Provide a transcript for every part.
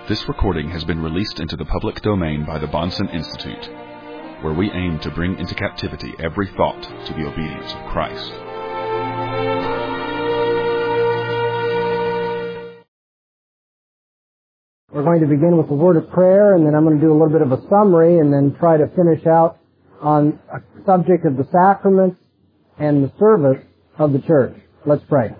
This recording has been released into the public domain by the Bahnsen Institute, where we aim to bring into captivity every thought to the obedience of Christ. We're going to begin with a word of prayer, and then I'm going to do a little bit of a summary, and then try to finish out on a subject of the sacraments and the service of the church. Let's pray.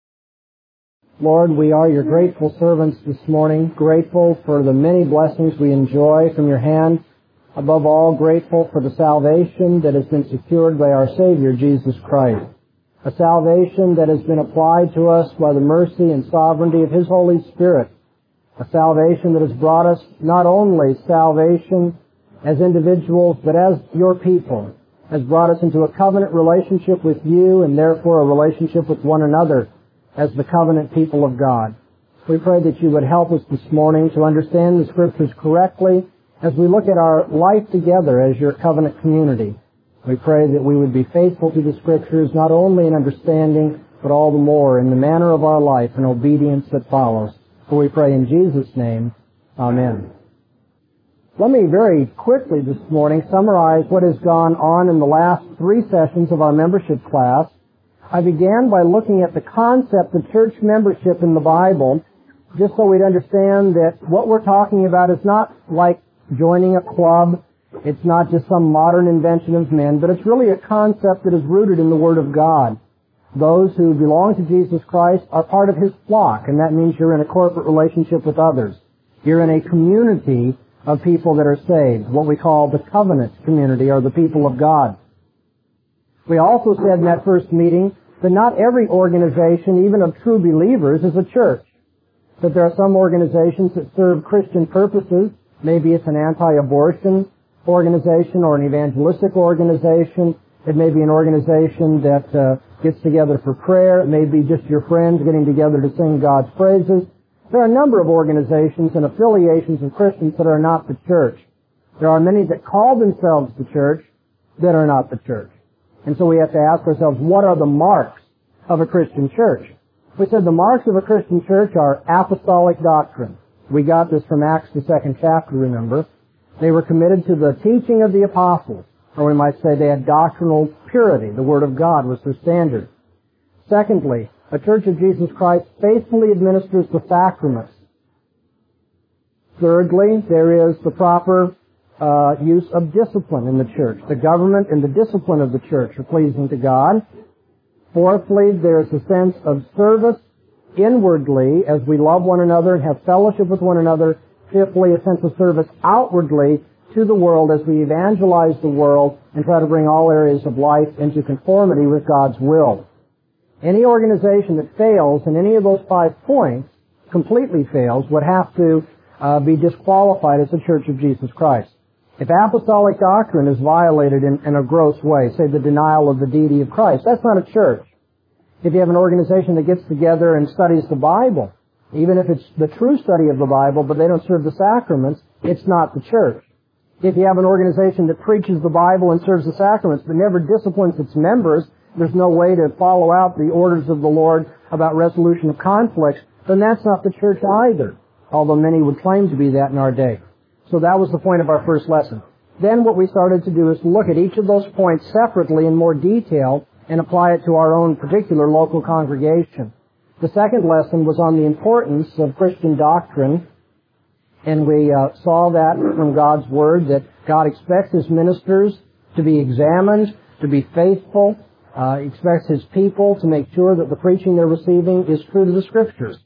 Lord, we are your grateful servants this morning, grateful for the many blessings we enjoy from your hand. Above all, grateful for the salvation that has been secured by our Savior, Jesus Christ. A salvation that has been applied to us by the mercy and sovereignty of His Holy Spirit. A salvation that has brought us not only salvation as individuals, but as your people, has brought us into a covenant relationship with you and therefore a relationship with one another as the covenant people of God. We pray that you would help us this morning to understand the Scriptures correctly as we look at our life together as your covenant community. We pray that we would be faithful to the Scriptures, not only in understanding, but all the more in the manner of our life and obedience that follows. For we pray in Jesus' name, Amen. Let me very quickly this morning summarize what has gone on in the last 3 sessions of our membership class. I began by looking at the concept of church membership in the Bible, just so we'd understand that what we're talking about is not like joining a club. It's not just some modern invention of men, but it's really a concept that is rooted in the Word of God. Those who belong to Jesus Christ are part of His flock, and that means you're in a corporate relationship with others. You're in a community of people that are saved, what we call the covenant community, or the people of God. We also said in that first meeting that not every organization, even of true believers, is a church. That there are some organizations that serve Christian purposes. Maybe it's an anti-abortion organization or an evangelistic organization. It may be an organization that gets together for prayer. It may be just your friends getting together to sing God's praises. There are a number of organizations and affiliations of Christians that are not the church. There are many that call themselves the church that are not the church. And so we have to ask ourselves, what are the marks of a Christian church? We said the marks of a Christian church are apostolic doctrine. We got this from Acts, the 2nd chapter, remember. They were committed to the teaching of the apostles, or we might say they had doctrinal purity. The Word of God was their standard. Secondly, a church of Jesus Christ faithfully administers the sacraments. Thirdly, there is the proper use of discipline in the church. The government and the discipline of the church are pleasing to God. Fourthly, there is a sense of service inwardly as we love one another and have fellowship with one another. Fifthly, a sense of service outwardly to the world as we evangelize the world and try to bring all areas of life into conformity with God's will. Any organization that fails in any of those 5 points, completely fails, would have to be disqualified as the Church of Jesus Christ. If apostolic doctrine is violated in a gross way, say the denial of the deity of Christ, that's not a church. If you have an organization that gets together and studies the Bible, even if it's the true study of the Bible, but they don't serve the sacraments, it's not the church. If you have an organization that preaches the Bible and serves the sacraments, but never disciplines its members, there's no way to follow out the orders of the Lord about resolution of conflicts, then that's not the church either, although many would claim to be that in our day. So that was the point of our first lesson. Then what we started to do is look at each of those points separately in more detail and apply it to our own particular local congregation. The second lesson was on the importance of Christian doctrine, and we saw that from God's Word, that God expects His ministers to be examined, to be faithful. He expects His people to make sure that the preaching they're receiving is true to the Scriptures.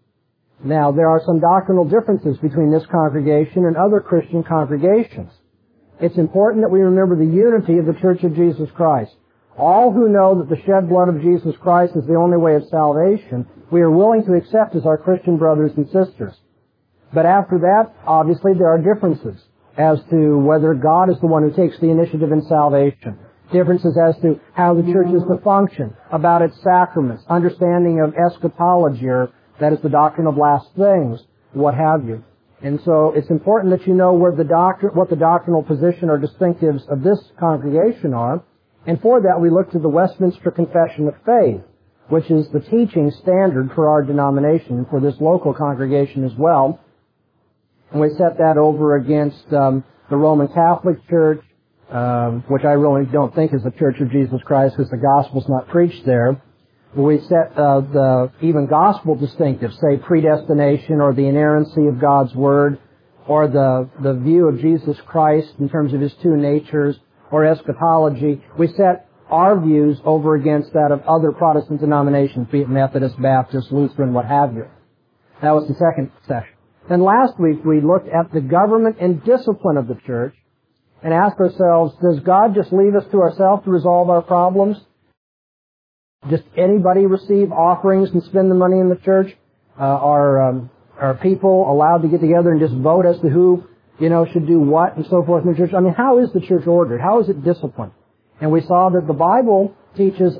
Now, there are some doctrinal differences between this congregation and other Christian congregations. It's important that we remember the unity of the Church of Jesus Christ. All who know that the shed blood of Jesus Christ is the only way of salvation, we are willing to accept as our Christian brothers and sisters. But after that, obviously, there are differences as to whether God is the one who takes the initiative in salvation. Differences as to how the church is to function, about its sacraments, understanding of eschatology, or that is the doctrine of last things, what have you. And so it's important that you know what the doctrinal position or distinctives of this congregation are. And for that, we look to the Westminster Confession of Faith, which is the teaching standard for our denomination, for this local congregation as well. And we set that over against the Roman Catholic Church, which I really don't think is the Church of Jesus Christ because the gospel's not preached there. We set the even gospel distinctives, say predestination or the inerrancy of God's Word, or the view of Jesus Christ in terms of His two natures, or eschatology. We set our views over against that of other Protestant denominations, be it Methodist, Baptist, Lutheran, what have you. That was the second session. Then last week we looked at the government and discipline of the church and asked ourselves, does God just leave us to ourselves to resolve our problems? Just anybody receive offerings and spend the money in the church? Are people allowed to get together and just vote as to who, should do what and so forth in the church? I mean, how is the church ordered? How is it disciplined? And we saw that the Bible teaches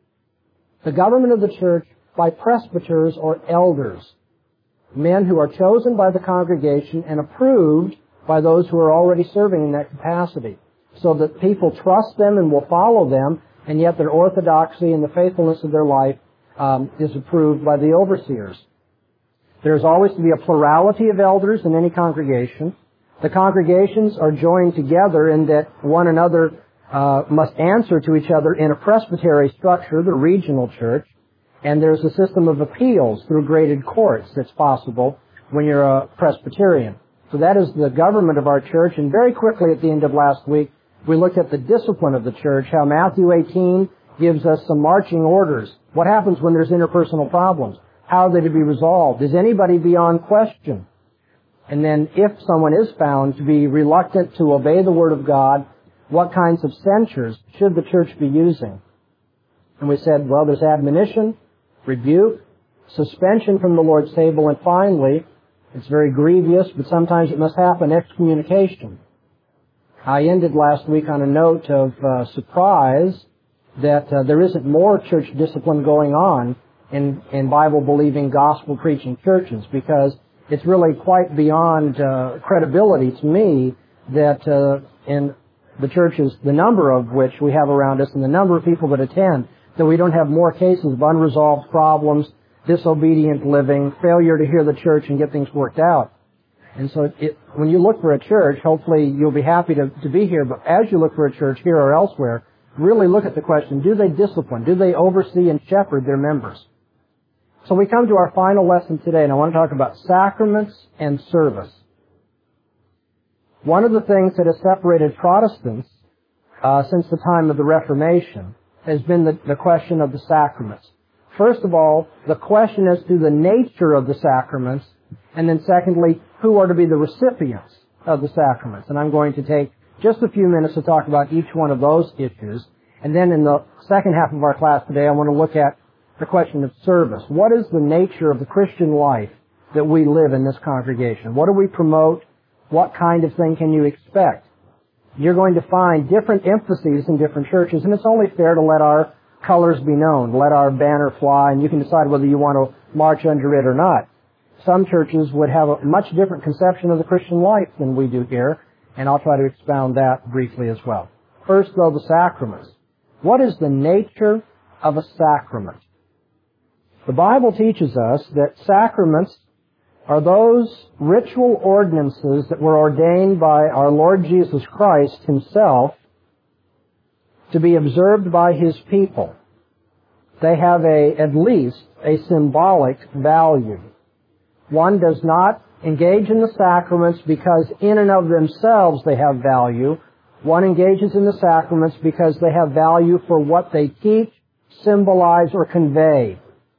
the government of the church by presbyters or elders, men who are chosen by the congregation and approved by those who are already serving in that capacity, so that people trust them and will follow them, and yet their orthodoxy and the faithfulness of their life is approved by the overseers. There's always to be a plurality of elders in any congregation. The congregations are joined together in that one another must answer to each other in a presbytery structure, the regional church, and there's a system of appeals through graded courts that's possible when you're a Presbyterian. So that is the government of our church, and very quickly at the end of last week, we looked at the discipline of the church, how Matthew 18 gives us some marching orders. What happens when there's interpersonal problems? How are they to be resolved? Is anybody beyond question? And then if someone is found to be reluctant to obey the Word of God, what kinds of censures should the church be using? And we said, well, there's admonition, rebuke, suspension from the Lord's table, and finally, it's very grievous, but sometimes it must happen, excommunication. I ended last week on a note of surprise that there isn't more church discipline going on in Bible-believing, gospel-preaching churches, because it's really quite beyond credibility to me that in the churches, the number of which we have around us and the number of people that attend, that we don't have more cases of unresolved problems, disobedient living, failure to hear the church and get things worked out. And so when you look for a church, hopefully you'll be happy to be here, but as you look for a church here or elsewhere, really look at the question, do they discipline? Do they oversee and shepherd their members? So we come to our final lesson today, and I want to talk about sacraments and service. One of the things that has separated Protestants since the time of the Reformation has been the question of the sacraments. First of all, the question as to the nature of the sacraments, and then secondly, who are to be the recipients of the sacraments. And I'm going to take just a few minutes to talk about each one of those issues. And then in the second half of our class today, I want to look at the question of service. What is the nature of the Christian life that we live in this congregation? What do we promote? What kind of thing can you expect? You're going to find different emphases in different churches, and it's only fair to let our colors be known, let our banner fly, and you can decide whether you want to march under it or not. Some churches would have a much different conception of the Christian life than we do here, and I'll try to expound that briefly as well. First, though, the sacraments. What is the nature of a sacrament? The Bible teaches us that sacraments are those ritual ordinances that were ordained by our Lord Jesus Christ Himself to be observed by His people. They have at least a symbolic value. One does not engage in the sacraments because in and of themselves they have value. One engages in the sacraments because they have value for what they teach, symbolize, or convey.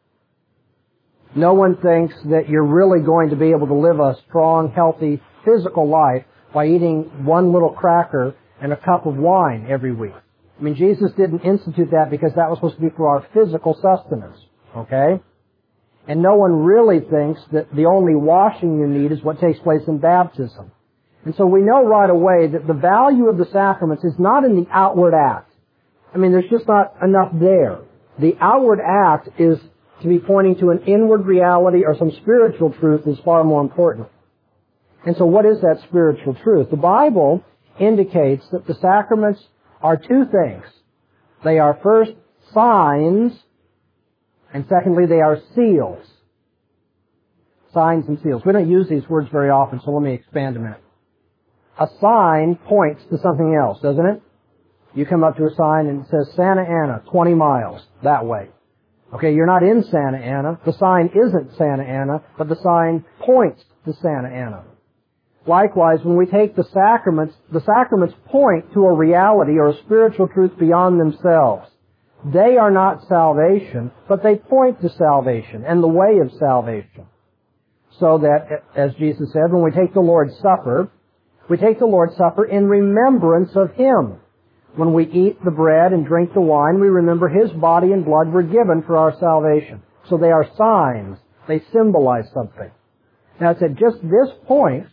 No one thinks that you're really going to be able to live a strong, healthy, physical life by eating one little cracker and a cup of wine every week. I mean, Jesus didn't institute that because that was supposed to be for our physical sustenance, okay? And no one really thinks that the only washing you need is what takes place in baptism. And so we know right away that the value of the sacraments is not in the outward act. I mean, there's just not enough there. The outward act is to be pointing to an inward reality or some spiritual truth is far more important. And so what is that spiritual truth? The Bible indicates that the sacraments are two things. They are first signs, and secondly, they are seals. Signs and seals. We don't use these words very often, so let me expand a minute. A sign points to something else, doesn't it? You come up to a sign and it says Santa Ana, 20 miles, that way. Okay, you're not in Santa Ana. The sign isn't Santa Ana, but the sign points to Santa Ana. Likewise, when we take the sacraments point to a reality or a spiritual truth beyond themselves. They are not salvation, but they point to salvation and the way of salvation. So that, as Jesus said, when we take the Lord's Supper, we take the Lord's Supper in remembrance of Him. When we eat the bread and drink the wine, we remember His body and blood were given for our salvation. So they are signs. They symbolize something. Now it's at just this point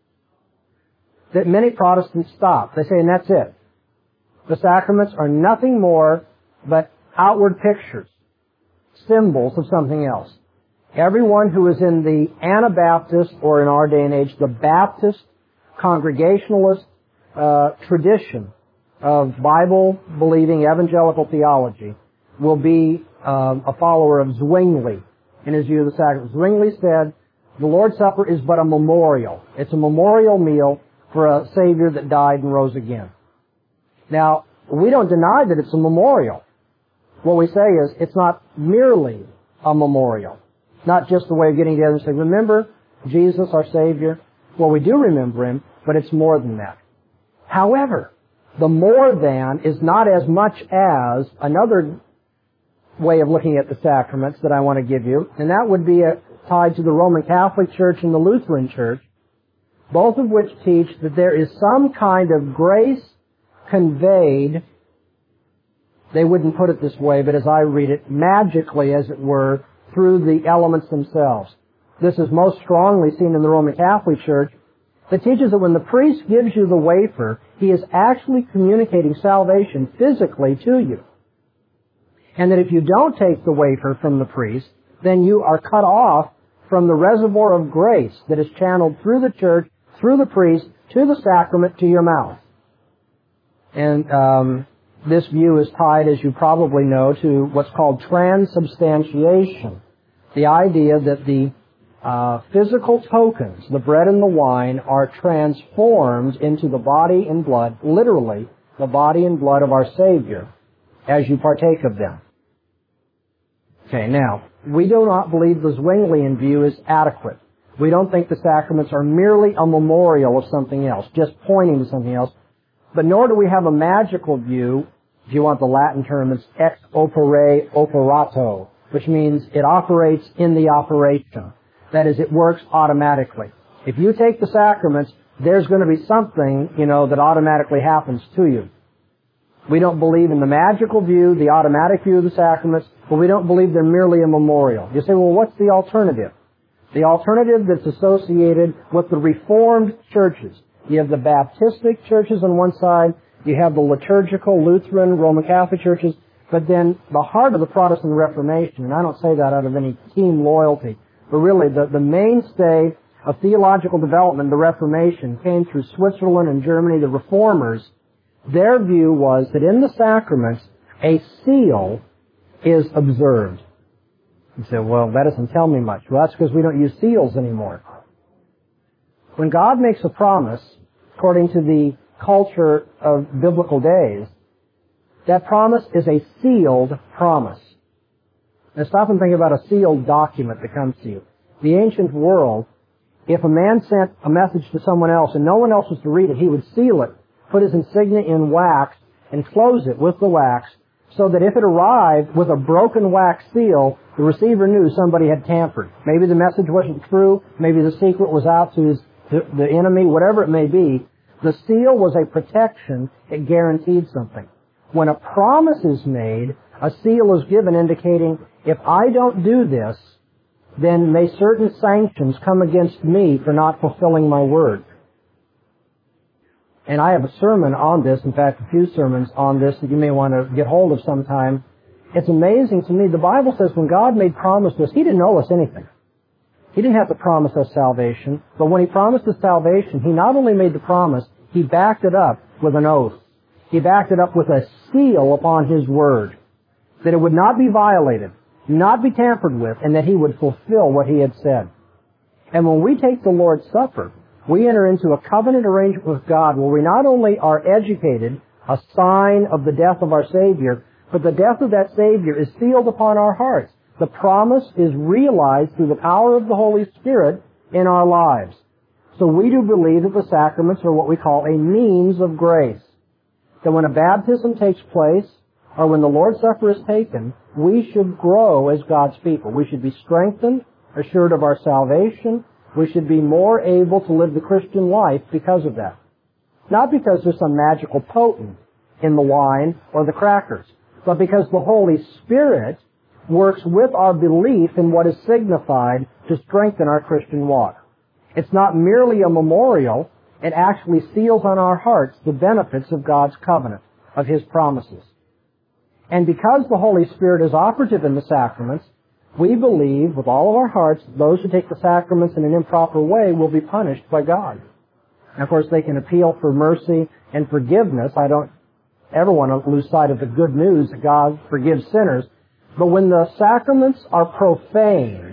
that many Protestants stop. They say, and that's it. The sacraments are nothing more but outward pictures, symbols of something else. Everyone who is in the Anabaptist, or in our day and age, the Baptist, Congregationalist tradition of Bible-believing evangelical theology will be a follower of Zwingli in his view of the sacrament. Zwingli said, the Lord's Supper is but a memorial. It's a memorial meal for a Savior that died and rose again. Now, we don't deny that it's a memorial. What we say is, it's not merely a memorial. Not just a way of getting together and saying, remember Jesus, our Savior? Well, we do remember Him, but it's more than that. However, the more than is not as much as another way of looking at the sacraments that I want to give you, and that would be tied to the Roman Catholic Church and the Lutheran Church, both of which teach that there is some kind of grace conveyed, they wouldn't put it this way, but as I read it, magically, as it were, through the elements themselves. This is most strongly seen in the Roman Catholic Church, that teaches that when the priest gives you the wafer, he is actually communicating salvation physically to you. And that if you don't take the wafer from the priest, then you are cut off from the reservoir of grace that is channeled through the church, through the priest, to the sacrament, to your mouth. And this view is tied, as you probably know, to what's called transubstantiation. The idea that the physical tokens, the bread and the wine, are transformed into the body and blood, literally, the body and blood of our Savior, as you partake of them. Okay, now, we do not believe the Zwinglian view is adequate. We don't think the sacraments are merely a memorial of something else, just pointing to something else. But nor do we have a magical view, if you want the Latin term, it's ex opere operato, which means it operates in the operation. That is, it works automatically. If you take the sacraments, there's going to be something, that automatically happens to you. We don't believe in the magical view, the automatic view of the sacraments, but we don't believe they're merely a memorial. You say, well, what's the alternative? The alternative that's associated with the Reformed churches. You have the Baptistic churches on one side, you have the liturgical Lutheran, Roman Catholic churches, but then the heart of the Protestant Reformation, and I don't say that out of any keen loyalty, but really the mainstay of theological development, the Reformation, came through Switzerland and Germany, the Reformers. Their view was that in the sacraments, a seal is observed. You say, well, that doesn't tell me much. Well, that's because we don't use seals anymore. When God makes a promise, according to the culture of biblical days, that promise is a sealed promise. Now stop and think about a sealed document that comes to you. The ancient world, if a man sent a message to someone else and no one else was to read it, he would seal it, put his insignia in wax, and close it with the wax, so that if it arrived with a broken wax seal, the receiver knew somebody had tampered. Maybe the message wasn't true, maybe the secret was out to the enemy, whatever it may be. The seal was a protection. It guaranteed something. When a promise is made, a seal is given indicating, if I don't do this, then may certain sanctions come against me for not fulfilling my word. And I have a sermon on this, in fact, a few sermons on this that you may want to get hold of sometime. It's amazing to me. The Bible says when God made promise to us, He didn't owe us anything. He didn't have to promise us salvation, but when He promised us salvation, He not only made the promise, He backed it up with an oath. He backed it up with a seal upon His word, that it would not be violated, not be tampered with, and that He would fulfill what He had said. And when we take the Lord's Supper, we enter into a covenant arrangement with God where we not only are educated, a sign of the death of our Savior, but the death of that Savior is sealed upon our hearts. The promise is realized through the power of the Holy Spirit in our lives. So we do believe that the sacraments are what we call a means of grace. That when a baptism takes place, or when the Lord's Supper is taken, we should grow as God's people. We should be strengthened, assured of our salvation. We should be more able to live the Christian life because of that. Not because there's some magical potent in the wine or the crackers, but because the Holy Spirit works with our belief in what is signified to strengthen our Christian walk. It's not merely a memorial. It actually seals on our hearts the benefits of God's covenant, of His promises. And because the Holy Spirit is operative in the sacraments, we believe with all of our hearts that those who take the sacraments in an improper way will be punished by God. And of course, they can appeal for mercy and forgiveness. I don't ever want to lose sight of the good news that God forgives sinners. But when the sacraments are profane,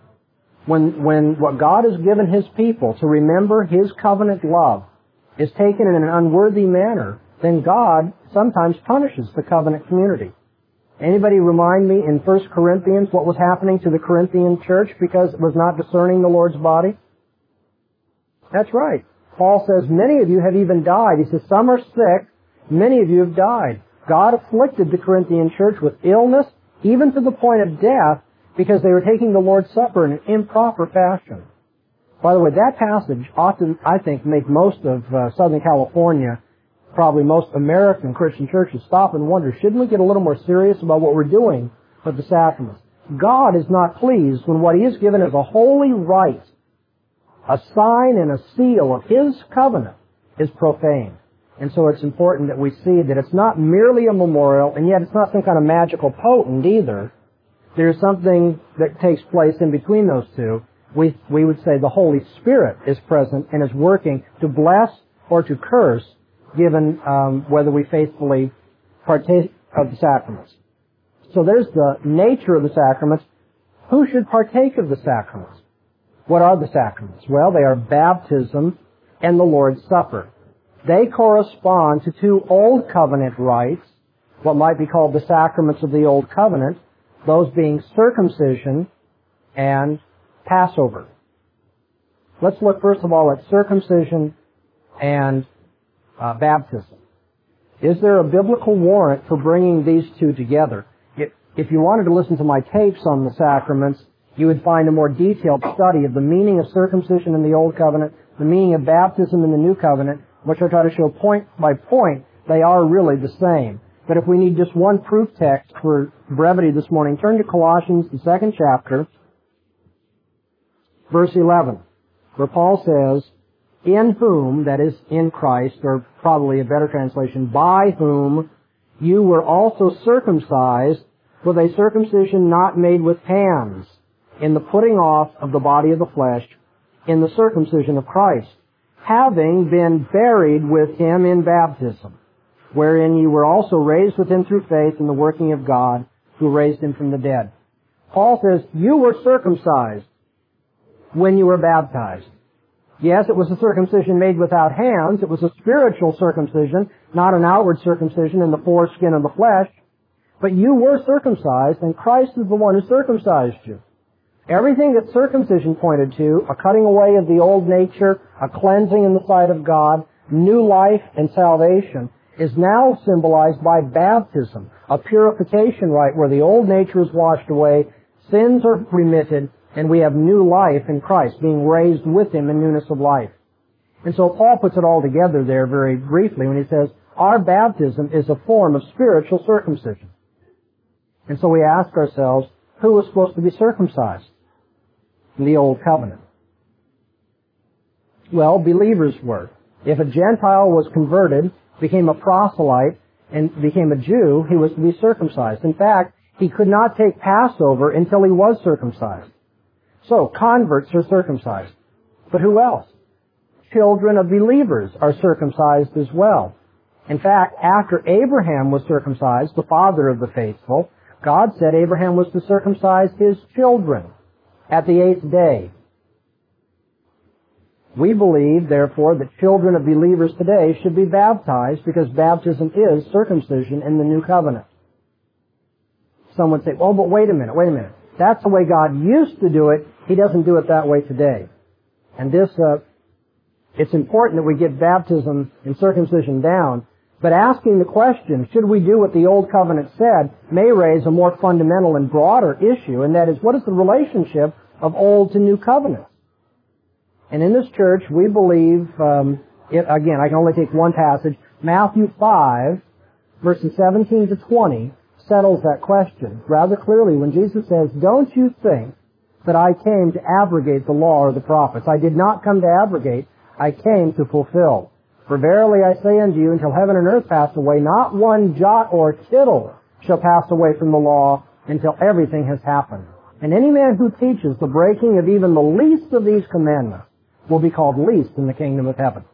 when what God has given His people to remember His covenant love is taken in an unworthy manner, then God sometimes punishes the covenant community. Anybody remind me in 1 Corinthians what was happening to the Corinthian church because it was not discerning the Lord's body? That's right. Paul says, many of you have even died. He says, some are sick, many of you have died. God afflicted the Corinthian church with illness, even to the point of death, because they were taking the Lord's Supper in an improper fashion. By the way, that passage ought to, I think, make most of Southern California, probably most American Christian churches, stop and wonder, shouldn't we get a little more serious about what we're doing with the sacraments? God is not pleased when what He has given as a holy rite, a sign and a seal of His covenant, is profane. And so it's important that we see that it's not merely a memorial, and yet it's not some kind of magical potent either. There's something that takes place in between those two. We would say the Holy Spirit is present and is working to bless or to curse, given whether we faithfully partake of the sacraments. So there's the nature of the sacraments. Who should partake of the sacraments? What are the sacraments? Well, they are baptism and the Lord's Supper. They correspond to two Old Covenant rites, what might be called the sacraments of the Old Covenant, those being circumcision and Passover. Let's look first of all at circumcision and baptism. Is there a biblical warrant for bringing these two together? If you wanted to listen to my tapes on the sacraments, you would find a more detailed study of the meaning of circumcision in the Old Covenant, the meaning of baptism in the New Covenant, which I try to show point by point they are really the same. But if we need just one proof text for brevity this morning, turn to Colossians, the 2nd chapter, verse 11, where Paul says, in whom, that is, in Christ, or probably a better translation, by whom you were also circumcised with a circumcision not made with hands, in the putting off of the body of the flesh, in the circumcision of Christ, having been buried with Him in baptism, wherein you were also raised with Him through faith in the working of God, who raised Him from the dead. Paul says, you were circumcised when you were baptized. Yes, it was a circumcision made without hands. It was a spiritual circumcision, not an outward circumcision in the foreskin of the flesh. But you were circumcised, and Christ is the one who circumcised you. Everything that circumcision pointed to, a cutting away of the old nature, a cleansing in the sight of God, new life and salvation, is now symbolized by baptism, a purification rite where the old nature is washed away, sins are remitted, and we have new life in Christ, being raised with Him in newness of life. And so Paul puts it all together there very briefly when he says, our baptism is a form of spiritual circumcision. And so we ask ourselves, who was supposed to be circumcised in the Old Covenant? Well, believers were. If a Gentile was converted, became a proselyte, and became a Jew, he was to be circumcised. In fact, he could not take Passover until he was circumcised. So, converts are circumcised. But who else? Children of believers are circumcised as well. In fact, after Abraham was circumcised, the father of the faithful, God said Abraham was to circumcise his children at the 8th day. We believe, therefore, that children of believers today should be baptized because baptism is circumcision in the new covenant. Some would say, oh, but wait a minute. That's the way God used to do it. He doesn't do it that way today. And it's important that we get baptism and circumcision down. But asking the question, should we do what the Old Covenant said, may raise a more fundamental and broader issue, and that is, what is the relationship of Old to New Covenant? And in this church, we believe, again, I can only take one passage, Matthew 5, verses 17 to 20, settles that question rather clearly when Jesus says, don't you think that I came to abrogate the law or the prophets? I did not come to abrogate, I came to fulfill. For verily I say unto you, until heaven and earth pass away, not one jot or tittle shall pass away from the law until everything has happened. And any man who teaches the breaking of even the least of these commandments will be called least in the kingdom of heaven.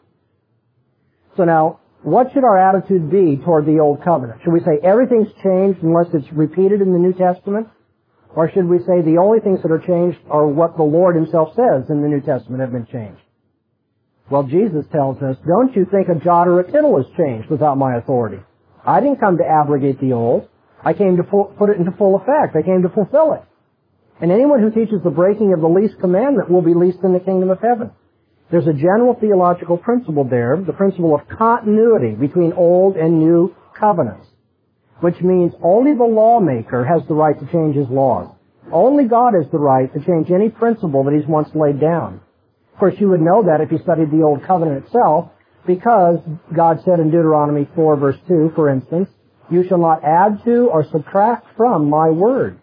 So now, what should our attitude be toward the Old Covenant? Should we say everything's changed unless it's repeated in the New Testament? Or should we say the only things that are changed are what the Lord Himself says in the New Testament have been changed? Well, Jesus tells us, don't you think a jot or a tittle is changed without my authority? I didn't come to abrogate the old. I came to put it into full effect. I came to fulfill it. And anyone who teaches the breaking of the least commandment will be least in the kingdom of heaven. There's a general theological principle there, the principle of continuity between old and new covenants, which means only the lawmaker has the right to change his laws. Only God has the right to change any principle that He's once laid down. Of course, you would know that if you studied the Old Covenant itself, because God said in Deuteronomy 4, verse 2, for instance, you shall not add to or subtract from my word.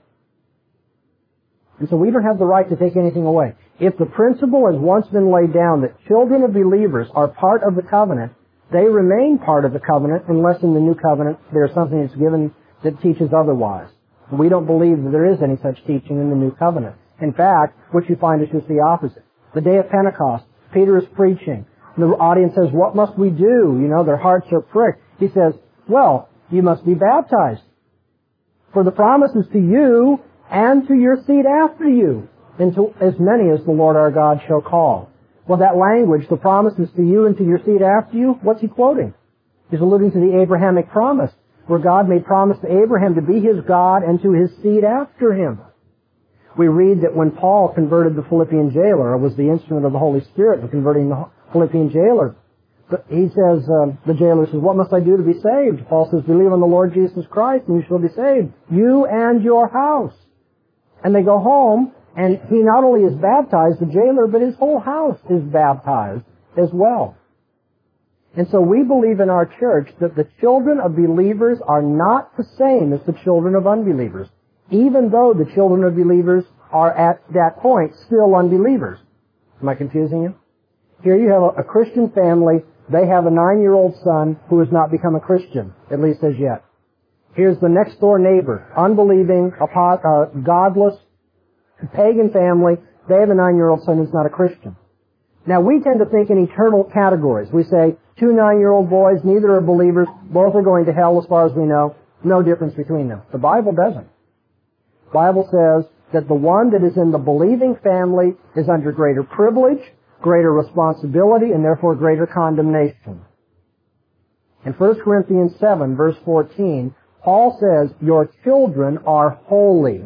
And so we don't have the right to take anything away. If the principle has once been laid down that children of believers are part of the covenant, they remain part of the covenant unless in the new covenant there's something that's given that teaches otherwise. We don't believe that there is any such teaching in the new covenant. In fact, what you find is just the opposite. The day of Pentecost, Peter is preaching. And the audience says, what must we do? You know, their hearts are pricked. He says, well, you must be baptized. For the promise is to you and to your seed after you, and to as many as the Lord our God shall call. Well, that language, the promise is to you and to your seed after you, what's he quoting? He's alluding to the Abrahamic promise, where God made promise to Abraham to be his God and to his seed after him. We read that when Paul converted the Philippian jailer, or was the instrument of the Holy Spirit in converting the Philippian jailer, he says, the jailer says, what must I do to be saved? Paul says, believe on the Lord Jesus Christ and you shall be saved, you and your house. And they go home, and he not only is baptized, the jailer, but his whole house is baptized as well. And so we believe in our church that the children of believers are not the same as the children of unbelievers, even though the children of believers are at that point still unbelievers. Am I confusing you? Here you have a Christian family. They have a 9-year-old son who has not become a Christian, at least as yet. Here's the next door neighbor, unbelieving, godless, pagan family. They have a 9-year-old son who's not a Christian. Now we tend to think in eternal categories. We say, 2 9-year-old boys, neither are believers, both are going to hell as far as we know, no difference between them. The Bible doesn't. The Bible says that the one that is in the believing family is under greater privilege, greater responsibility, and therefore greater condemnation. In 1 Corinthians 7, verse 14, Paul says, your children are holy.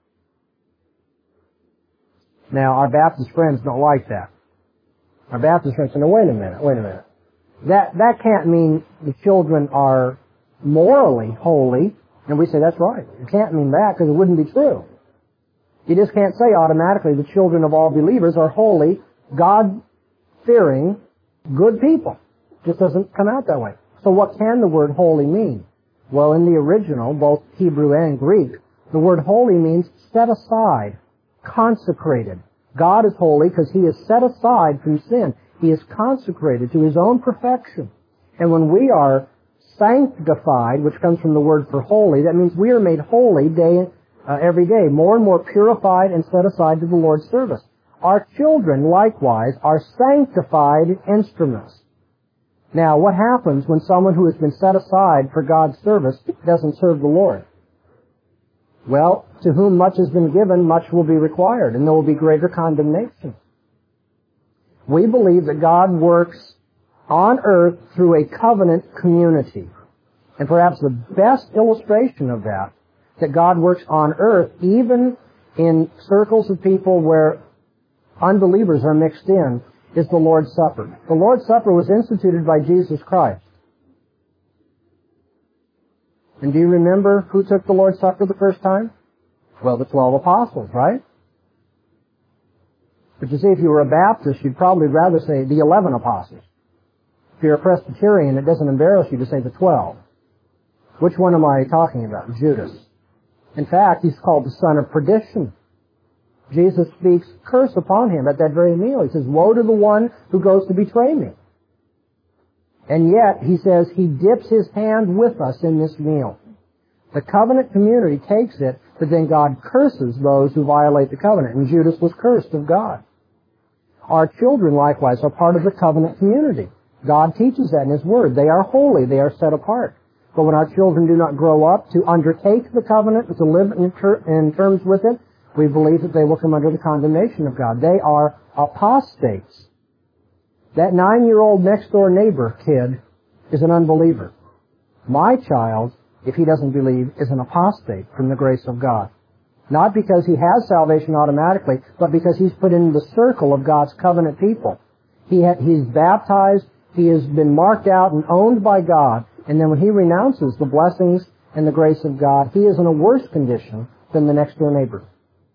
Now, our Baptist friends don't like that. Our Baptist friends say, no, wait a minute. That can't mean the children are morally holy. And we say, that's right. It can't mean that because it wouldn't be true. You just can't say automatically the children of all believers are holy, God-fearing, good people. It just doesn't come out that way. So what can the word holy mean? Well, in the original, both Hebrew and Greek, the word holy means set aside, consecrated. God is holy because He is set aside from sin. He is consecrated to His own perfection. And when we are sanctified, which comes from the word for holy, that means we are made holy every day, more and more purified and set aside to the Lord's service. Our children, likewise, are sanctified instruments. Now, what happens when someone who has been set aside for God's service doesn't serve the Lord? Well, to whom much has been given, much will be required, and there will be greater condemnation. We believe that God works on earth through a covenant community. And perhaps the best illustration of that God works on earth even in circles of people where unbelievers are mixed in, is the Lord's Supper. The Lord's Supper was instituted by Jesus Christ. And do you remember who took the Lord's Supper the first time? Well, the 12 apostles, right? But you see, if you were a Baptist, you'd probably rather say the 11 apostles. If you're a Presbyterian, it doesn't embarrass you to say the 12. Which one am I talking about? Judas. In fact, he's called the son of perdition. Jesus speaks curse upon him at that very meal. He says, woe to the one who goes to betray me. And yet, he says, he dips his hand with us in this meal. The covenant community takes it, but then God curses those who violate the covenant. And Judas was cursed of God. Our children, likewise, are part of the covenant community. God teaches that in His Word. They are holy. They are set apart. But when our children do not grow up to undertake the covenant and to live in terms with it, we believe that they will come under the condemnation of God. They are apostates. That 9-year-old next-door neighbor kid is an unbeliever. My child, if he doesn't believe, is an apostate from the grace of God. Not because he has salvation automatically, but because he's put in the circle of God's covenant people. He's baptized, he has been marked out and owned by God, and then when he renounces the blessings and the grace of God, he is in a worse condition than the next-door neighbor.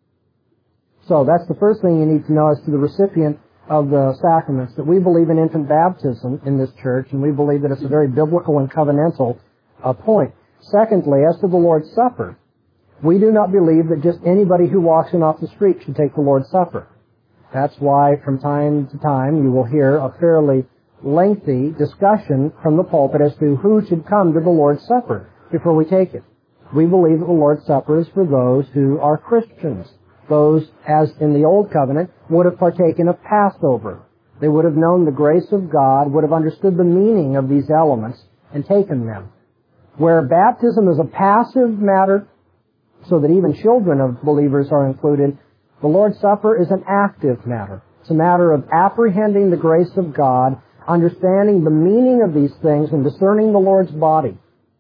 So that's the first thing you need to know as to the recipient of the sacraments, that we believe in infant baptism in this church, and we believe that it's a very biblical and covenantal point. Secondly, as to the Lord's Supper, we do not believe that just anybody who walks in off the street should take the Lord's Supper. That's why from time to time you will hear a fairly lengthy discussion from the pulpit as to who should come to the Lord's Supper before we take it. We believe that the Lord's Supper is for those who are Christians. Those, as in the Old Covenant, would have partaken of Passover. They would have known the grace of God, would have understood the meaning of these elements, and taken them. Where baptism is a passive matter, so that even children of believers are included, the Lord's Supper is an active matter. It's a matter of apprehending the grace of God, understanding the meaning of these things, and discerning the Lord's body.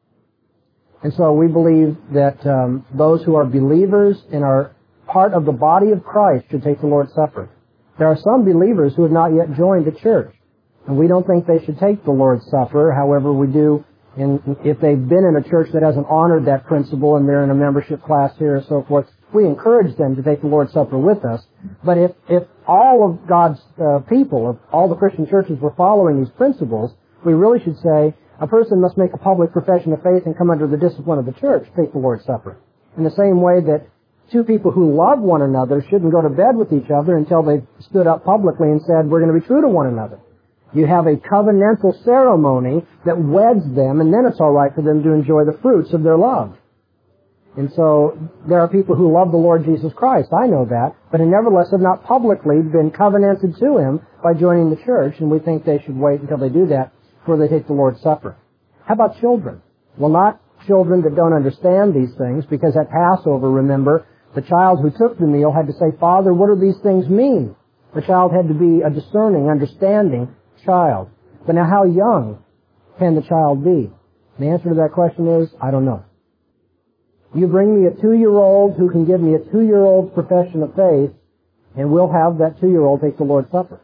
And so we believe that those who are believers and are part of the body of Christ should take the Lord's Supper. There are some believers who have not yet joined the church, and we don't think they should take the Lord's Supper. However, we do if they've been in a church that hasn't honored that principle and they're in a membership class here and so forth, we encourage them to take the Lord's Supper with us. But if all of God's people, if all the Christian churches were following these principles, we really should say a person must make a public profession of faith and come under the discipline of the church to take the Lord's Supper. In the same way that two people who love one another shouldn't go to bed with each other until they've stood up publicly and said, we're going to be true to one another. You have a covenantal ceremony that weds them, and then it's all right for them to enjoy the fruits of their love. And so there are people who love the Lord Jesus Christ. I know that. But who nevertheless have not publicly been covenanted to Him by joining the church, and we think they should wait until they do that before they take the Lord's Supper. How about children? Well, not children that don't understand these things, because at Passover, remember, the child who took the meal had to say, Father, what do these things mean? The child had to be a discerning, understanding child. But now how young can the child be? The answer to that question is, I don't know. You bring me a 2-year-old who can give me a 2-year-old profession of faith, and we'll have that 2-year-old take the Lord's Supper.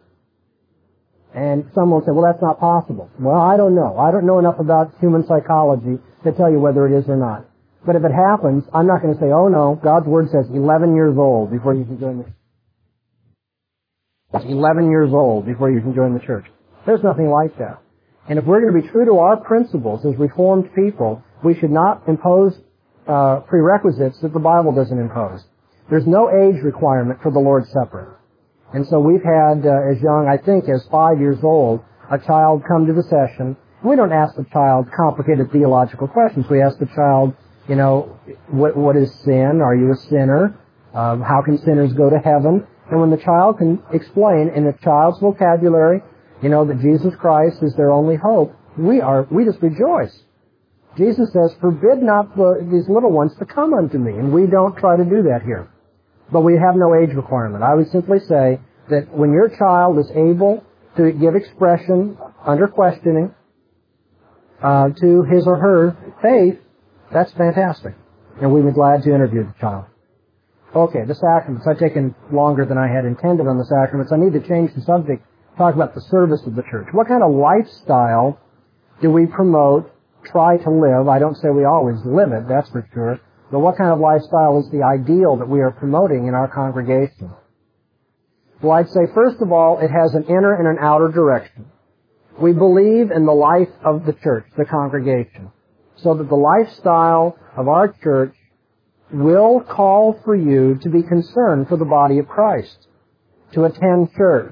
And someone will say, well, that's not possible. Well, I don't know. I don't know enough about human psychology to tell you whether it is or not. But if it happens, I'm not going to say, oh no, God's Word says 11 years old before you can join the church. 11 years old before you can join the church. There's nothing like that. And if we're going to be true to our principles as Reformed people, we should not impose prerequisites that the Bible doesn't impose. There's no age requirement for the Lord's Supper. And so we've had, as young, I think, as 5 years old, a child come to the session. We don't ask the child complicated theological questions. We ask the child, what is sin? Are you a sinner? How can sinners go to heaven? And when the child can explain in a child's vocabulary, that Jesus Christ is their only hope, we just rejoice. Jesus says, forbid not these little ones to come unto me. And we don't try to do that here. But we have no age requirement. I would simply say that when your child is able to give expression under questioning to his or her faith, that's fantastic. And we'd be glad to interview the child. Okay, the sacraments. I've taken longer than I had intended on the sacraments. I need to change the subject, talk about the service of the church. What kind of lifestyle do we promote, try to live? I don't say we always live it, that's for sure. But what kind of lifestyle is the ideal that we are promoting in our congregation? Well, I'd say, first of all, it has an inner and an outer direction. We believe in the life of the church, the congregation, so that the lifestyle of our church will call for you to be concerned for the body of Christ, to attend church,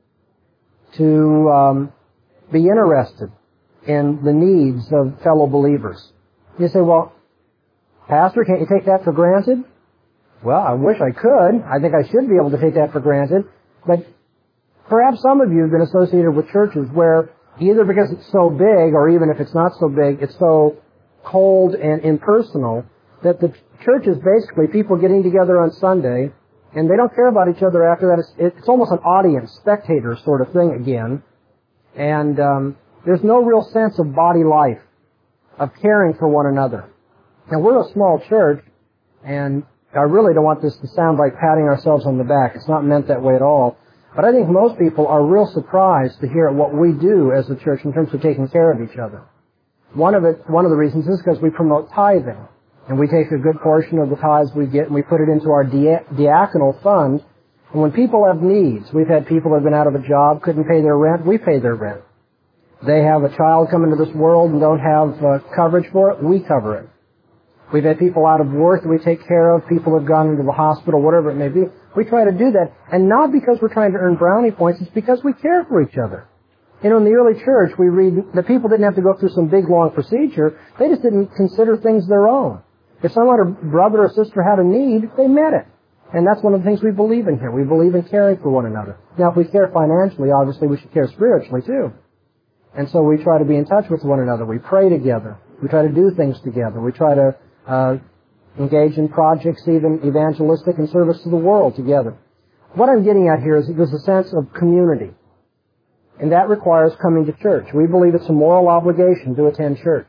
to be interested in the needs of fellow believers. You say, well, Pastor, can't you take that for granted? Well, I wish I could. I think I should be able to take that for granted. But perhaps some of you have been associated with churches where either because it's so big, or even if it's not so big, it's so cold and impersonal, that the church is basically people getting together on Sunday, and they don't care about each other after that. It's almost an audience, spectator sort of thing again. And there's no real sense of body life, of caring for one another. Now, we're a small church, and I really don't want this to sound like patting ourselves on the back. It's not meant that way at all. But I think most people are real surprised to hear what we do as a church in terms of taking care of each other. One of the reasons is because we promote tithing. And we take a good portion of the tithes we get and we put it into our diaconal fund. And when people have needs, we've had people who have been out of a job, couldn't pay their rent, we pay their rent. They have a child come into this world and don't have coverage for it, we cover it. We've had people out of work that we take care of, people who have gone into the hospital, whatever it may be. We try to do that. And not because we're trying to earn brownie points, it's because we care for each other. You know, in the early church, we read that people didn't have to go through some big, long procedure. They just didn't consider things their own. If someone, a brother or sister had a need, they met it. And that's one of the things we believe in here. We believe in caring for one another. Now, if we care financially, obviously we should care spiritually too. And so we try to be in touch with one another. We pray together. We try to do things together. We try to engage in projects, even evangelistic and service to the world together. What I'm getting at here is that there's a sense of community. And that requires coming to church. We believe it's a moral obligation to attend church.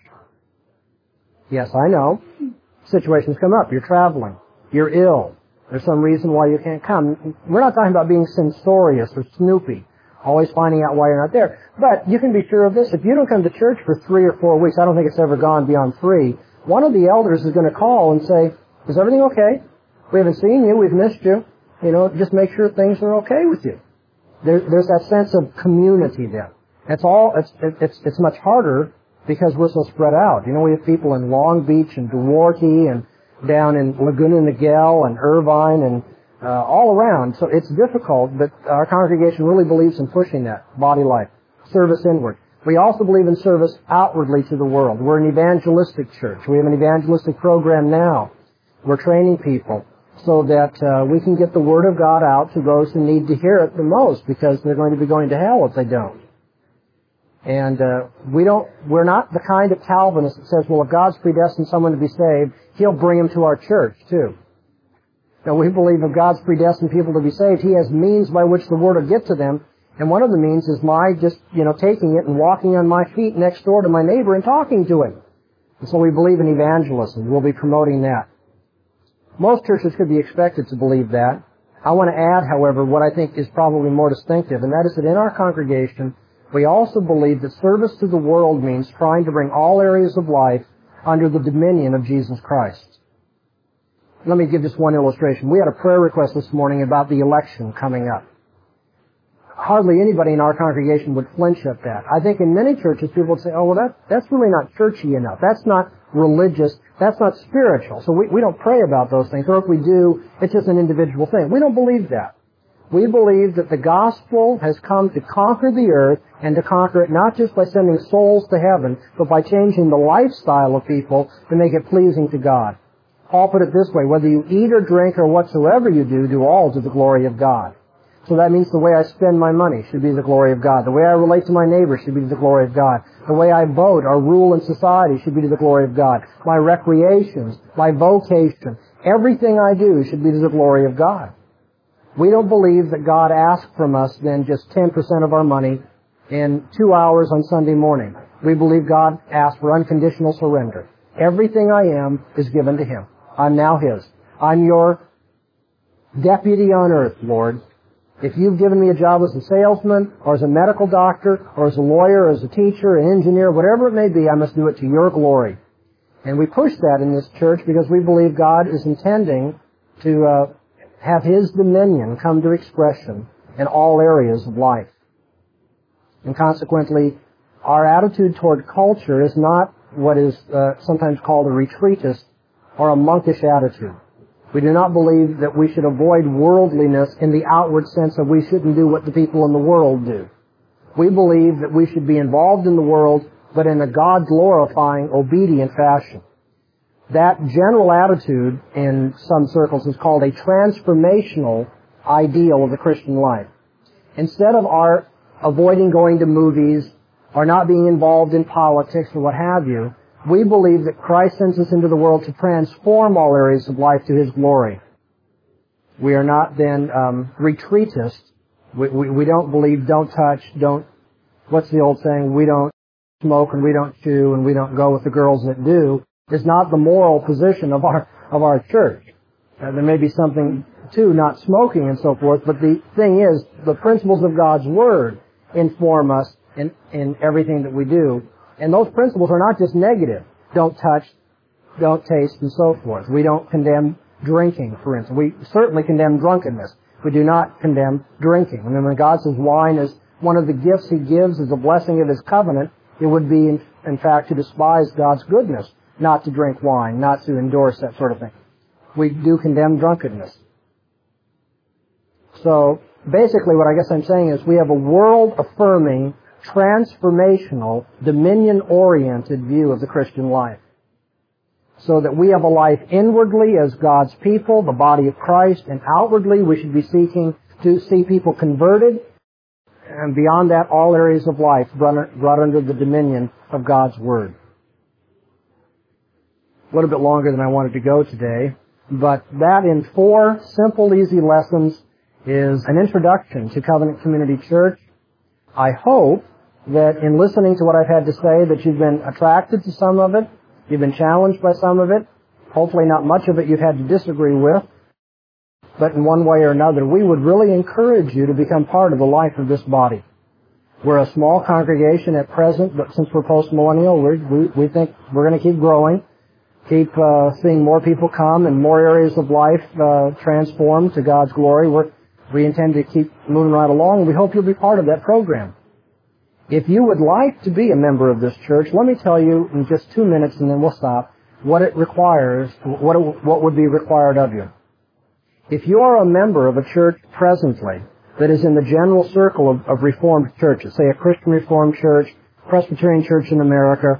Yes, I know. Situations come up. You're traveling. You're ill. There's some reason why you can't come. We're not talking about being censorious or snoopy, always finding out why you're not there. But you can be sure of this. If you don't come to church for 3 or 4 weeks, I don't think it's ever gone beyond 3, one of the elders is going to call and say, is everything okay? We haven't seen you. We've missed you. You know, just make sure things are okay with you. There's that sense of community there. It's much harder because we're so spread out. You know, we have people in Long Beach and Duarte and down in Laguna Niguel and Irvine and all around. So it's difficult, but our congregation really believes in pushing that body life, service inward. We also believe in service outwardly to the world. We're an evangelistic church. We have an evangelistic program now. We're training people so that we can get the Word of God out to those who need to hear it the most, because they're going to be going to hell if they don't. And we're not the kind of Calvinist that says, well, if God's predestined someone to be saved, He'll bring them to our church too. No, we believe if God's predestined people to be saved, He has means by which the Word will get to them. And one of the means is my just, taking it and walking on my feet next door to my neighbor and talking to him. And so we believe in evangelism. We'll be promoting that. Most churches could be expected to believe that. I want to add, however, what I think is probably more distinctive, and that is that in our congregation, we also believe that service to the world means trying to bring all areas of life under the dominion of Jesus Christ. Let me give just one illustration. We had a prayer request this morning about the election coming up. Hardly anybody in our congregation would flinch at that. I think in many churches people would say, oh, well, that's really not churchy enough. That's not religious. That's not spiritual. So we don't pray about those things. Or if we do, it's just an individual thing. We don't believe that. We believe that the gospel has come to conquer the earth, and to conquer it not just by sending souls to heaven, but by changing the lifestyle of people to make it pleasing to God. Paul put it this way, whether you eat or drink or whatsoever you do all to the glory of God. So that means the way I spend my money should be the glory of God. The way I relate to my neighbor should be to the glory of God. The way I vote or rule in society should be to the glory of God. My recreations, my vocation, everything I do should be to the glory of God. We don't believe that God asks from us then just 10% of our money in 2 hours on Sunday morning. We believe God asks for unconditional surrender. Everything I am is given to Him. I'm now His. I'm your deputy on earth, Lord. If you've given me a job as a salesman, or as a medical doctor, or as a lawyer, or as a teacher, an engineer, whatever it may be, I must do it to your glory. And we push that in this church because we believe God is intending to have His dominion come to expression in all areas of life. And consequently, our attitude toward culture is not what is sometimes called a retreatist or a monkish attitude. We do not believe that we should avoid worldliness in the outward sense of we shouldn't do what the people in the world do. We believe that we should be involved in the world, but in a God-glorifying, obedient fashion. That general attitude in some circles is called a transformational ideal of the Christian life. Instead of our avoiding going to movies or not being involved in politics or what have you, we believe that Christ sends us into the world to transform all areas of life to His glory. We are not then retreatists. We don't believe don't touch, what's the old saying, we don't smoke and we don't chew and we don't go with the girls that do, is not the moral position of our church. There may be something to not smoking and so forth, but the thing is, the principles of God's Word inform us in everything that we do. And those principles are not just negative. Don't touch, don't taste, and so forth. We don't condemn drinking, for instance. We certainly condemn drunkenness. We do not condemn drinking. And when God says wine is one of the gifts He gives as a blessing of His covenant, it would be, in fact, to despise God's goodness, not to drink wine, not to endorse that sort of thing. We do condemn drunkenness. So, basically what I guess I'm saying is we have a world-affirming, transformational, dominion-oriented view of the Christian life. So that we have a life inwardly as God's people, the body of Christ, and outwardly we should be seeking to see people converted, and beyond that, all areas of life brought under the dominion of God's Word. A little bit longer than I wanted to go today, but that in 4 simple, easy lessons is an introduction to Covenant Community Church. I hope that in listening to what I've had to say that you've been attracted to some of it, you've been challenged by some of it, hopefully not much of it you've had to disagree with, but in one way or another, we would really encourage you to become part of the life of this body. We're a small congregation at present, but since we're post-millennial, we think we're going to keep growing, keep seeing more people come and more areas of life transformed to God's glory. We intend to keep moving right along, and we hope you'll be part of that program. If you would like to be a member of this church, let me tell you in just 2 minutes, and then we'll stop, what it requires, what would be required of you. If you are a member of a church presently that is in the general circle of Reformed churches, say a Christian Reformed church, Presbyterian Church in America,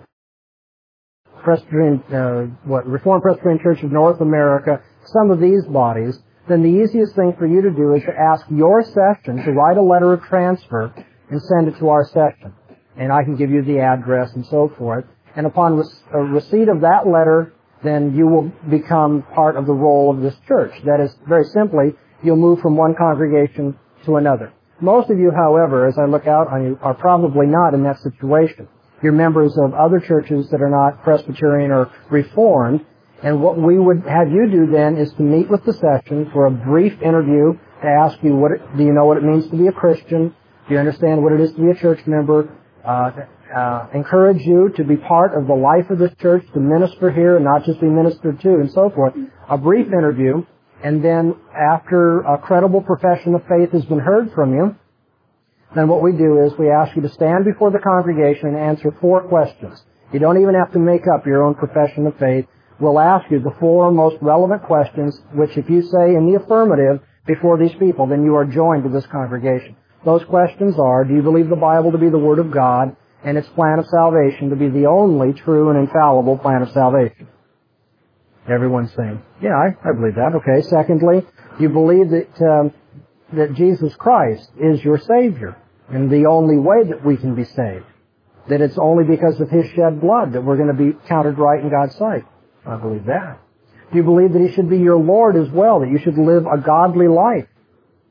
Reformed Presbyterian Church of North America, some of these bodies, then the easiest thing for you to do is to ask your session to write a letter of transfer and send it to our session. And I can give you the address and so forth. And upon receipt of that letter, then you will become part of the roll of this church. That is, very simply, you'll move from one congregation to another. Most of you, however, as I look out on you, are probably not in that situation. You're members of other churches that are not Presbyterian or Reformed, and what we would have you do then is to meet with the session for a brief interview to ask you, do you know what it means to be a Christian? Do you understand what it is to be a church member? Encourage you to be part of the life of this church, to minister here and not just be ministered to, and so forth. A brief interview, and then after a credible profession of faith has been heard from you, then what we do is we ask you to stand before the congregation and answer 4 questions. You don't even have to make up your own profession of faith. We'll ask you the 4 most relevant questions, which if you say in the affirmative before these people, then you are joined to this congregation. Those questions are, do you believe the Bible to be the Word of God and its plan of salvation to be the only true and infallible plan of salvation? Everyone's saying, yeah, I believe that. Okay. Secondly, do you believe that Jesus Christ is your Savior and the only way that we can be saved? That it's only because of His shed blood that we're going to be counted right in God's sight? I believe that. Do you believe that He should be your Lord as well, that you should live a godly life?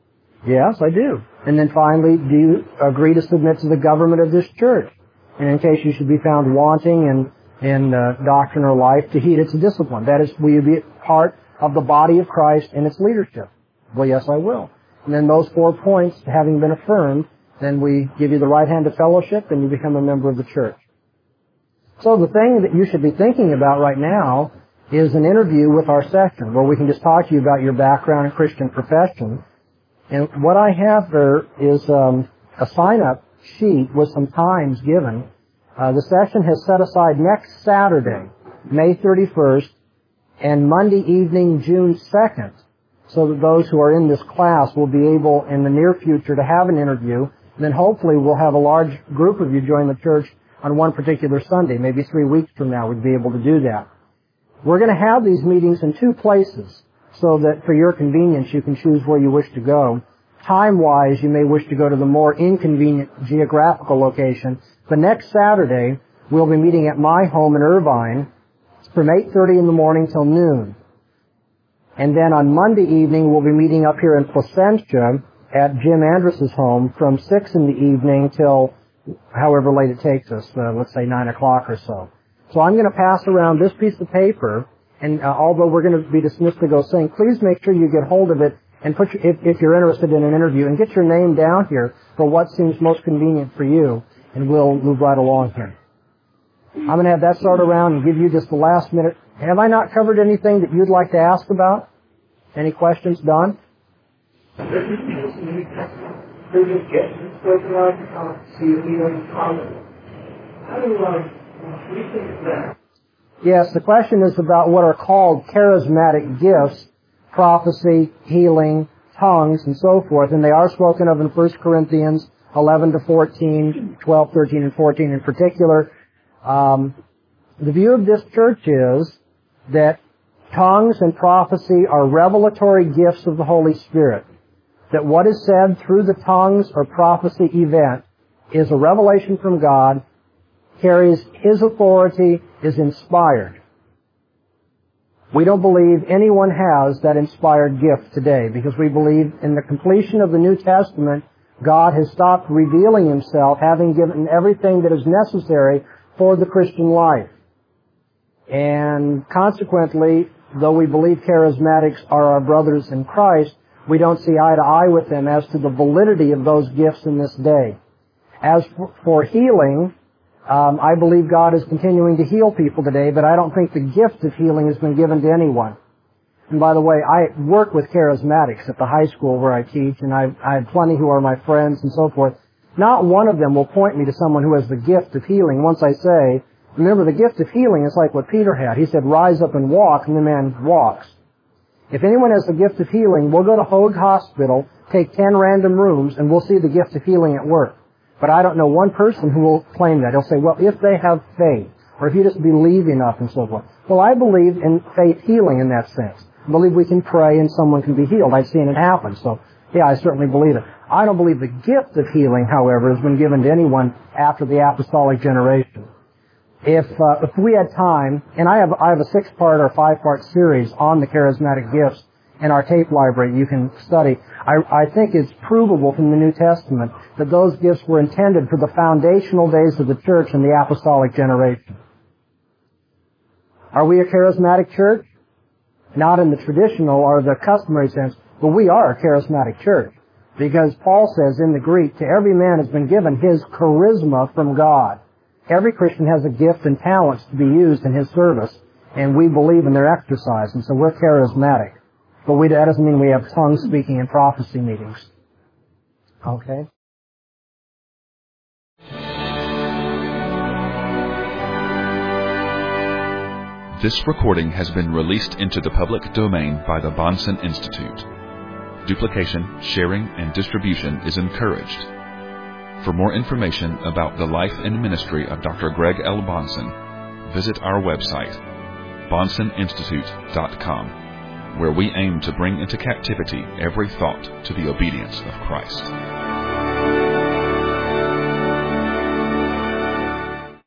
Yes, I do. And then finally, do you agree to submit to the government of this church? And in case you should be found wanting in doctrine or life, to heed its discipline. That is, will you be part of the body of Christ and its leadership? Well, yes, I will. And then those 4 points having been affirmed, then we give you the right hand of fellowship and you become a member of the church. So the thing that you should be thinking about right now is an interview with our session where we can just talk to you about your background and Christian profession. And what I have there is a sign-up sheet with some times given. The session has set aside next Saturday, May 31st, and Monday evening, June 2nd, so that those who are in this class will be able in the near future to have an interview. And then hopefully we'll have a large group of you join the church on one particular Sunday. Maybe 3 weeks from now we'd be able to do that. We're going to have these meetings in 2 places so that for your convenience you can choose where you wish to go. Time-wise, you may wish to go to the more inconvenient geographical location. But next Saturday, we'll be meeting at my home in Irvine from 8:30 in the morning till noon. And then on Monday evening, we'll be meeting up here in Placentia at Jim Andrus's home from 6 in the evening till however late it takes us, let's say 9 o'clock or so. So I'm going to pass around this piece of paper, and although we're going to be dismissed to go sing, please make sure you get hold of it and put if you're interested in an interview, and get your name down here for what seems most convenient for you, and we'll move right along here. I'm going to have that start around and give you just the last minute. Have I not covered anything that you'd like to ask about? Any questions, Don? Yes, the question is about what are called charismatic gifts, prophecy, healing, tongues, and so forth, and they are spoken of in 1 Corinthians 11 to 14, 12, 13, and 14 in particular. The view of this church is that tongues and prophecy are revelatory gifts of the Holy Spirit. That what is said through the tongues or prophecy event is a revelation from God, carries His authority, is inspired. We don't believe anyone has that inspired gift today because we believe in the completion of the New Testament, God has stopped revealing Himself, having given everything that is necessary for the Christian life. And consequently, though we believe charismatics are our brothers in Christ, we don't see eye to eye with them as to the validity of those gifts in this day. As for healing, I believe God is continuing to heal people today, but I don't think the gift of healing has been given to anyone. And by the way, I work with charismatics at the high school where I teach, and I have plenty who are my friends and so forth. Not one of them will point me to someone who has the gift of healing once I say, remember, the gift of healing is like what Peter had. He said, rise up and walk, and the man walks. If anyone has the gift of healing, we'll go to Hoag Hospital, take 10 random rooms, and we'll see the gift of healing at work. But I don't know one person who will claim that. He'll say, well, if they have faith, or if you just believe enough and so forth. Well, I believe in faith healing in that sense. I believe we can pray and someone can be healed. I've seen it happen. So, yeah, I certainly believe it. I don't believe the gift of healing, however, has been given to anyone after the apostolic generation. If we had time, and I have a 6-part or 5-part series on the charismatic gifts in our tape library you can study. I think it's provable from the New Testament that those gifts were intended for the foundational days of the church in the apostolic generation. Are we a charismatic church? Not in the traditional or the customary sense, but we are a charismatic church. Because Paul says in the Greek, to every man has been given his charisma from God. Every Christian has a gift and talents to be used in his service, and we believe in their exercise, and so we're charismatic. But that doesn't mean we have tongue speaking and prophecy meetings. Okay? This recording has been released into the public domain by the Bahnsen Institute. Duplication, sharing, and distribution is encouraged. For more information about the life and ministry of Dr. Greg L. Bahnsen, visit our website, BahnsenInstitute.com, where we aim to bring into captivity every thought to the obedience of Christ.